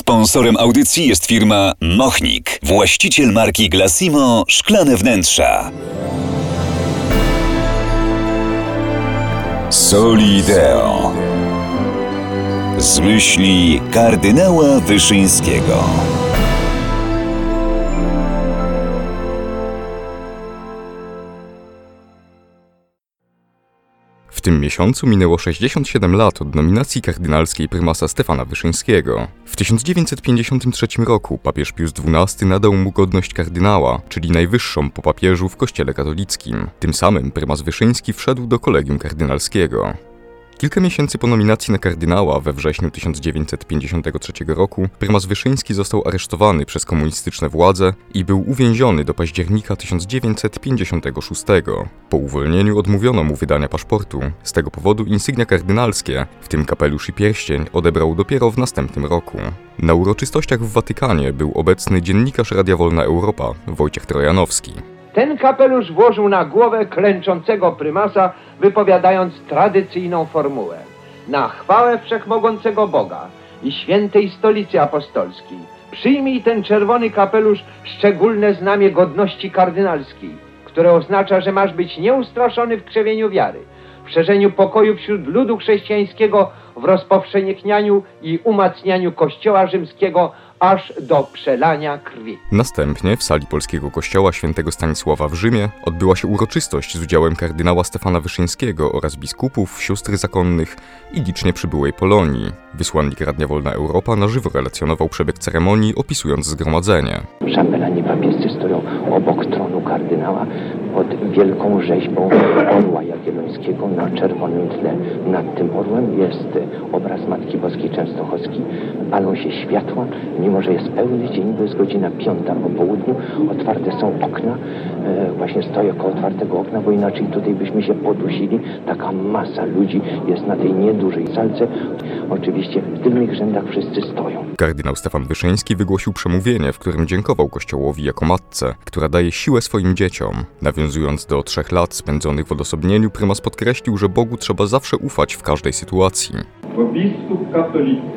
Sponsorem audycji jest firma Mochnik, właściciel marki Glassimo Szklane Wnętrza. Soli Deo z myśli kardynała Wyszyńskiego. W tym miesiącu minęło 67 lat od nominacji kardynalskiej prymasa Stefana Wyszyńskiego. W 1953 roku papież Pius XII nadał mu godność kardynała, czyli najwyższą po papieżu w Kościele katolickim. Tym samym prymas Wyszyński wszedł do kolegium kardynalskiego. Kilka miesięcy po nominacji na kardynała we wrześniu 1953 roku prymas Wyszyński został aresztowany przez komunistyczne władze i był uwięziony do października 1956. Po uwolnieniu odmówiono mu wydania paszportu. Z tego powodu insygnia kardynalskie, w tym kapelusz i pierścień, odebrał dopiero w następnym roku. Na uroczystościach w Watykanie był obecny dziennikarz Radia Wolna Europa Wojciech Trojanowski. Ten kapelusz włożył na głowę klęczącego prymasa, wypowiadając tradycyjną formułę: na chwałę Wszechmogącego Boga i Świętej Stolicy Apostolskiej przyjmij ten czerwony kapelusz, szczególne znamię godności kardynalskiej, które oznacza, że masz być nieustraszony w krzewieniu wiary, w szerzeniu pokoju wśród ludu chrześcijańskiego, w rozpowszechnianiu i umacnianiu Kościoła rzymskiego, aż do przelania krwi. Następnie w sali Polskiego Kościoła Świętego Stanisława w Rzymie odbyła się uroczystość z udziałem kardynała Stefana Wyszyńskiego oraz biskupów, sióstr zakonnych i licznie przybyłej Polonii. Wysłannik Radia Wolna Europa na żywo relacjonował przebieg ceremonii, opisując zgromadzenie. Szambelani papiescy stoją obok tronu kardynała pod wielką rzeźbą orła jagiellońskiego na czerwonym tle. Nad tym orłem jest obraz Matki Boskiej Częstochowskiej. Palą się światła, mimo że jest pełny dzień, bo jest godzina 5 po południu. Otwarte są okna. Właśnie stoję koło otwartego okna, bo inaczej tutaj byśmy się podusili. Taka masa ludzi jest na tej niedużej salce. Oczywiście w tylnych rzędach wszyscy stoją. Kardynał Stefan Wyszyński wygłosił przemówienie, w którym dziękował Kościołowi jako matce, która daje siłę swoim dzieciom. Nawiązując do 3 lat spędzonych w odosobnieniu, prymas podkreślił, że Bogu trzeba zawsze ufać w każdej sytuacji. Bo biskup katolicki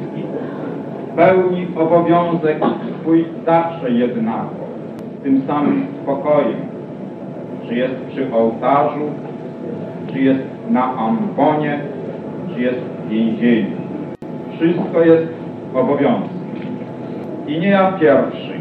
pełni obowiązek swój zawsze jednako, z tym samym spokojem, czy jest przy ołtarzu, czy jest na ambonie, czy jest w więzieniu. Wszystko jest obowiązkiem. I nie ja pierwszy,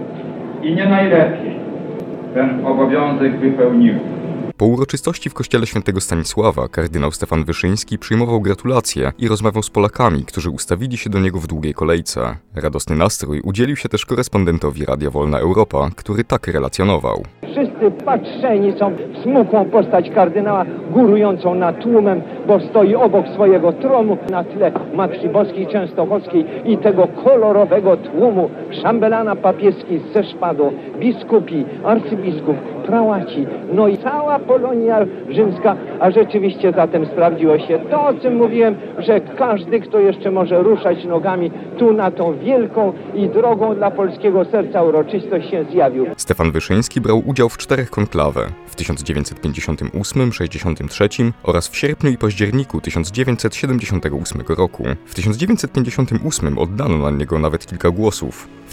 i nie najlepiej ten obowiązek wypełniłem. Po uroczystości w kościele Świętego Stanisława kardynał Stefan Wyszyński przyjmował gratulacje i rozmawiał z Polakami, którzy ustawili się do niego w długiej kolejce. Radosny nastrój udzielił się też korespondentowi Radia Wolna Europa, który tak relacjonował. Wszyscy patrzeni są w smukłą postać kardynała górującą nad tłumem, bo stoi obok swojego tronu na tle Matki Boskiej Częstochowskiej i tego kolorowego tłumu. Szambelana papieski ze szpadą, biskupi, arcybiskup, prałaci, no i cała Polonia rzymska, a rzeczywiście zatem sprawdziło się to, o czym mówiłem, że każdy, kto jeszcze może ruszać nogami, tu na tą wielką i drogą dla polskiego serca uroczystość się zjawił. Stefan Wyszyński brał udział w 4 konklawe w 1958, 63 oraz w sierpniu i październiku 1978 roku. W 1958 oddano na niego nawet kilka głosów. W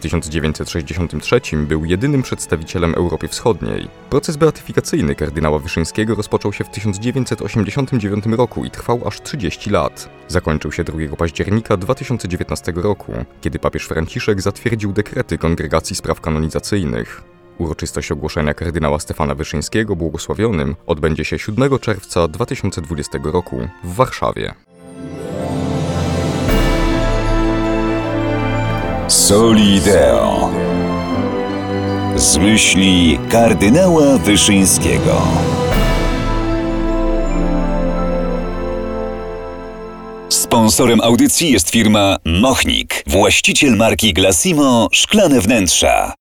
1963 był jedynym przedstawicielem Europy Wschodniej. Proces beatyfikacyjny kardynała Wyszyńskiego rozpoczął się w 1989 roku i trwał aż 30 lat. Zakończył się 2 października 2019 roku, kiedy papież Franciszek zatwierdził dekrety Kongregacji Spraw Kanonizacyjnych. Uroczystość ogłoszenia kardynała Stefana Wyszyńskiego błogosławionym odbędzie się 7 czerwca 2020 roku w Warszawie. Soli Deo z myśli kardynała Wyszyńskiego. Sponsorem audycji jest firma Mochnik, właściciel marki Glassimo Szklane Wnętrza.